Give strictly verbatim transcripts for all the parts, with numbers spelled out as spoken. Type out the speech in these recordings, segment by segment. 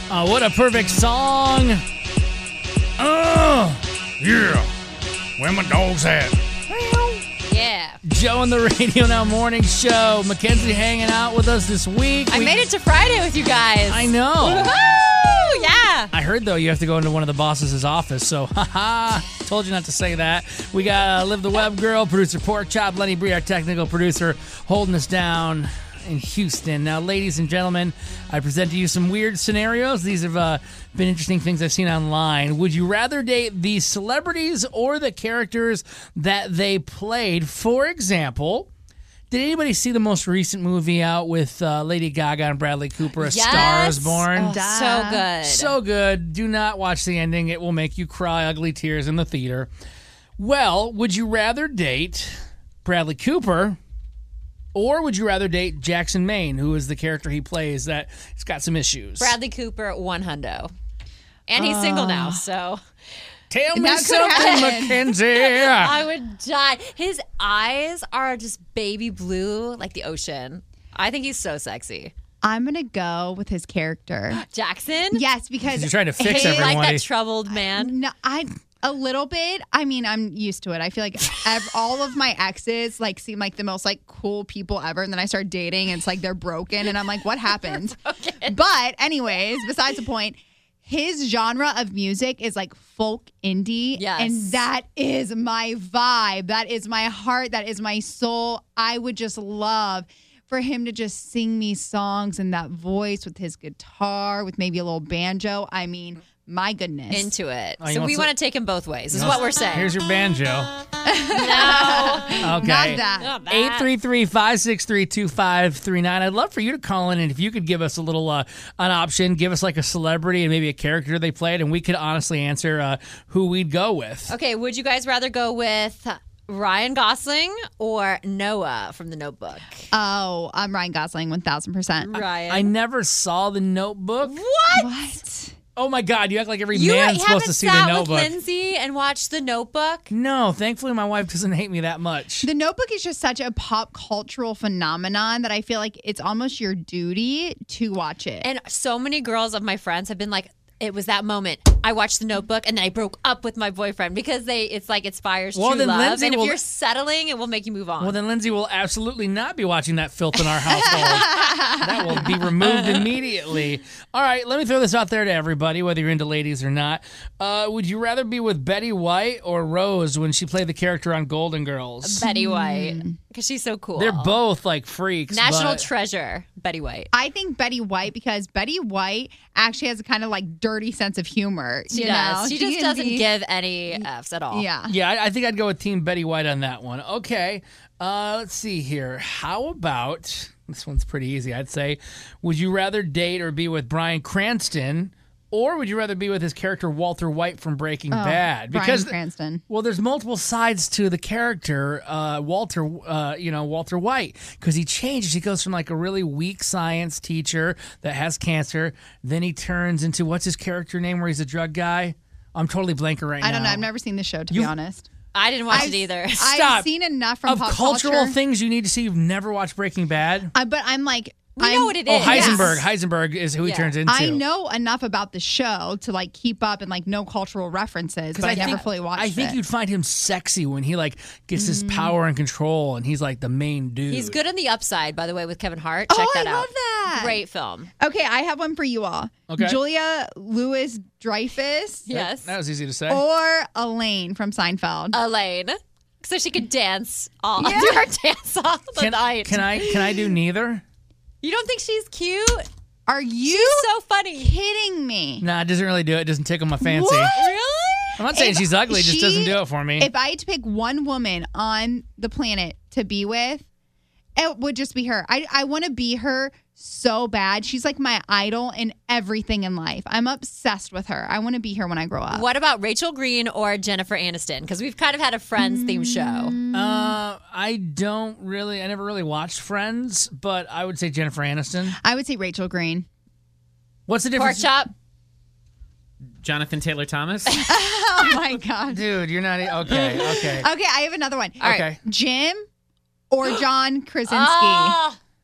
Oh, what a perfect song. Oh, yeah. Where my dog's at? Yeah. Joe and the Radio Now Morning Show. Mackenzie hanging out with us this week. I we- made it to Friday with you guys. I know. Woohoo! Yeah. I heard, though, you have to go into one of the bosses' office, so haha, told you not to say that. We got uh, Liv the Web Girl, producer Pork Chop, Lenny Bree, our technical producer, holding us down in Houston. Now, ladies and gentlemen, I present to you some weird scenarios. These have uh, been interesting things I've seen online. Would you rather date the celebrities or the characters that they played? For example, did anybody see the most recent movie out with uh, Lady Gaga and Bradley Cooper, A Yes. Star Is Born? Oh, so good. So good. Do not watch the ending. It will make you cry ugly tears in the theater. Well, would you rather date Bradley Cooper or would you rather date Jackson Maine, who is the character he plays that has got some issues? Bradley Cooper, one hundo. And he's uh, single now, so. Tell me something, Mackenzie. I would die. His eyes are just baby blue, like the ocean. I think he's so sexy. I'm going to go with his character. Jackson? Yes, because... You're trying to fix hey, everyone. like that troubled man? No, I... A little bit. I mean, I'm used to it. I feel like ev- all of my exes like seem like the most like cool people ever, and then I start dating, and it's like they're broken, and I'm like, what happened? But anyways, besides the point, his genre of music is like folk indie, yes. and that is my vibe. That is my heart. That is my soul. I would just love for him to just sing me songs in that voice with his guitar, with maybe a little banjo. I mean. My goodness. Into it. Oh, so we to... want to take him both ways, is what we're saying. Here's your banjo. No. Okay. Not that. Not that. eight three three, five six three, two five three nine. I'd love for you to call in, and if you could give us a little, uh, an option, give us like a celebrity and maybe a character they played, and we could honestly answer uh, who we'd go with. Okay, would you guys rather go with Ryan Gosling or Noah from The Notebook? Oh, I'm Ryan Gosling, one thousand percent. Ryan. I never saw The Notebook. What? What? Oh my God, you act like every You man's supposed to see The haven't sat Notebook. with Lindsay and watched The Notebook? No, thankfully my wife doesn't hate me that much. The Notebook is just such a pop cultural phenomenon that I feel like it's almost your duty to watch it. And so many girls of my friends have been like, it was that moment. I watched The Notebook and then I broke up with my boyfriend because they it's like inspires Well, true then love. Lindsay and if will- you're settling, it will make you move on. Well, then Lindsay will absolutely not be watching that filth in our household. That will be removed immediately. All right, let me throw this out there to everybody, whether you're into ladies or not. Uh, would you rather be with Betty White or Rose when she played the character on Golden Girls? Betty White, because she's so cool. They're both like freaks. National but... treasure, Betty White. I think Betty White because Betty White actually has a kind of like dirty sense of humor. She you does. know? She, just can doesn't be- give any F's at all. Yeah. Yeah, I, I think I'd go with Team Betty White on that one. Okay, uh, let's see here. How about, this one's pretty easy, I'd say. Would you rather date or be with Bryan Cranston, or would you rather be with his character Walter White from Breaking Oh, Bad? Bryan Cranston. Well, there's multiple sides to the character, uh, Walter, uh, you know, Walter White, because he changes. He goes from like a really weak science teacher that has cancer, then he turns into, what's his character name where he's a drug guy? I'm totally blanking right now. I don't know. I've never seen the show, to You- be honest. I didn't watch I've- it either. Stop. I've seen enough from Of pop cultural culture. things you need to see, you've never watched Breaking Bad? Uh, but I'm like, We I'm, know what it Oh, is. Heisenberg. Yes. Heisenberg is who he Yeah. turns into. I know enough about the show to like keep up and like know cultural references, but I, never think, fully watched I think it. you'd find him sexy when he like gets his power and control, and he's like the main dude. He's good on The Upside, by the way, with Kevin Hart. Oh, Check I that out. love that. Great film. Okay, I have one for you all. Okay. Julia Louis Dreyfus Yes. That was easy to say. or Elaine from Seinfeld. Elaine. So she could dance all do her dance all the can, night. can I can I do neither? You don't think she's cute? Are you She's so funny. kidding me? Nah, it doesn't really do it. It doesn't tickle my fancy. What? Really? I'm not saying If she's ugly. It just she- doesn't do it for me. If I had to pick one woman on the planet to be with, it would just be her. I, I want to be her so bad. She's like my idol in everything in life. I'm obsessed with her. I want to be her when I grow up. What about Rachel Green or Jennifer Aniston? Because we've kind of had a Friends themed show. uh, I don't really. I never really watched Friends, but I would say Jennifer Aniston. I would say Rachel Green. What's the Pork difference? chop. Jonathan Taylor Thomas. Oh my God. Dude, you're not. e- Okay, okay. Okay, I have another one. All right. Okay. Jim or John Krasinski? Oh,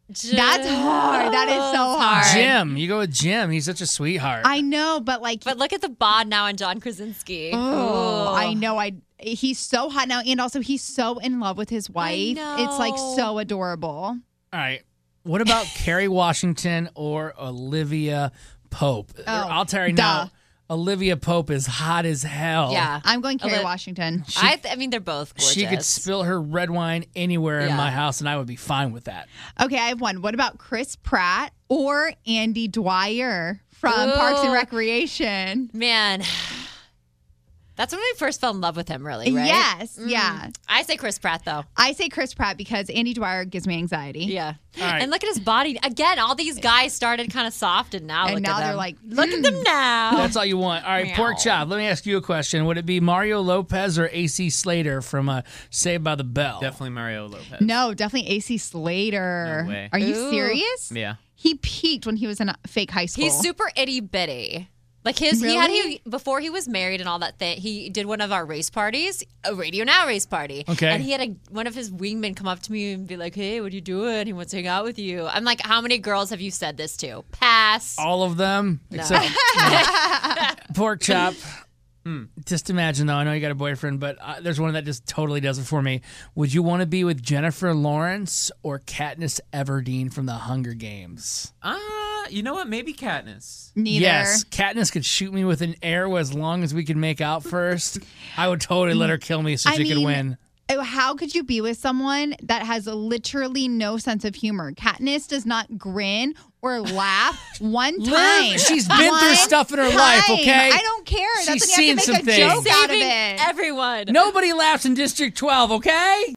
That's hard. That is so hard. Jim. You go with Jim. He's such a sweetheart. I know, but like, But look at the bod now on John Krasinski. oh, Ooh. I know. I he's so hot now, and also he's so in love with his wife. know. It's like so adorable. All right. What about Kerry Washington or Olivia Pope? Oh, I'll tell you duh. now, Olivia Pope is hot as hell. Yeah. I'm going Kerry Oli- Washington. I, th- I mean, they're both gorgeous. She could spill her red wine anywhere in Yeah. my house, and I would be fine with that. Okay, I have one. What about Chris Pratt or Andy Dwyer from Ooh. Parks and Recreation? Man, that's when we first fell in love with him, really, right? Yes, yeah. I say Chris Pratt, though. I say Chris Pratt because Andy Dwyer gives me anxiety. Yeah. All right. And look at his body. Again, all these guys started kind of soft, and now And look now at they're them. like, look at them now. That's all you want. All right, Meow. Pork Chop, let me ask you a question. Would it be Mario Lopez or A C Slater from uh, Saved by the Bell? Definitely Mario Lopez. No, definitely A C Slater. No way. Are you Ooh. serious? Yeah. He peaked when he was in fake high school. He's super itty bitty. Like his, he had Really? he before he was married and all that thing. He did one of our race parties, a Radio Now race party. Okay. and he had a one of his wingmen come up to me and be like, "Hey, what are you doing? He wants to hang out with you." I'm like, "How many girls have you said this to?" Pass. All of them? Except Pork Chop. Just imagine, though, I know you got a boyfriend, but uh, there's one that just totally does it for me. Would you want to be with Jennifer Lawrence or Katniss Everdeen from the Hunger Games? Ah, you know what? Maybe Katniss. Neither. Yes, Katniss could shoot me with an arrow as long as we could make out first. I would totally let her kill me so I she could mean, win. Oh, how could you be with someone that has literally no sense of humor? Katniss does not grin or laugh one Liv, time. she's been through One stuff in her life, time. okay? I don't care. That's She's when you seen have to some make a things. joke out of Saving it. everyone. Nobody laughs in District twelve, okay?